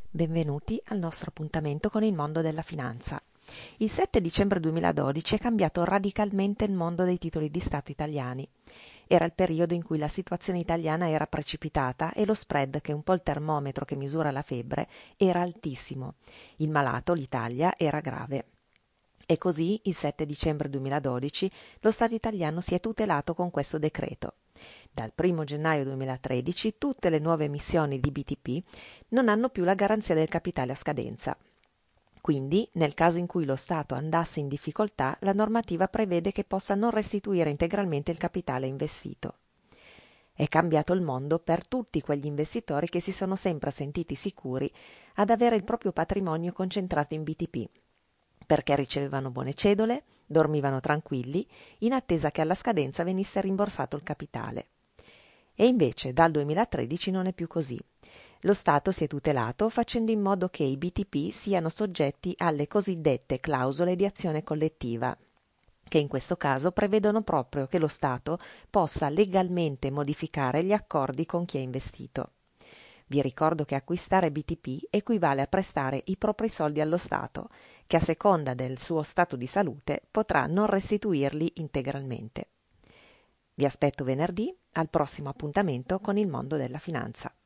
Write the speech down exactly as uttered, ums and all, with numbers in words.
Benvenuti al nostro appuntamento con il mondo della finanza. Il sette dicembre duemiladodici è cambiato radicalmente il mondo dei titoli di Stato italiani. Era il periodo in cui la situazione italiana era precipitata e lo spread, che è un po' il termometro che misura la febbre, era altissimo. Il malato, l'Italia, era grave. E così, il sette dicembre duemiladodici, lo Stato italiano si è tutelato con questo decreto. Dal primo gennaio duemilatredici tutte le nuove emissioni di B T P non hanno più la garanzia del capitale a scadenza. Quindi, nel caso in cui lo Stato andasse in difficoltà, la normativa prevede che possa non restituire integralmente il capitale investito. È cambiato il mondo per tutti quegli investitori che si sono sempre sentiti sicuri ad avere il proprio patrimonio concentrato in B T P, perché ricevevano buone cedole, dormivano tranquilli, in attesa che alla scadenza venisse rimborsato il capitale. E invece dal duemilatredici non è più così. Lo Stato si è tutelato facendo in modo che i B T P siano soggetti alle cosiddette clausole di azione collettiva, che in questo caso prevedono proprio che lo Stato possa legalmente modificare gli accordi con chi ha investito. Vi ricordo che acquistare B T P equivale a prestare i propri soldi allo Stato, che a seconda del suo stato di salute potrà non restituirli integralmente. Vi aspetto venerdì al prossimo appuntamento con il mondo della finanza.